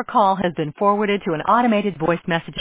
call has been forwarded to an automated voice message.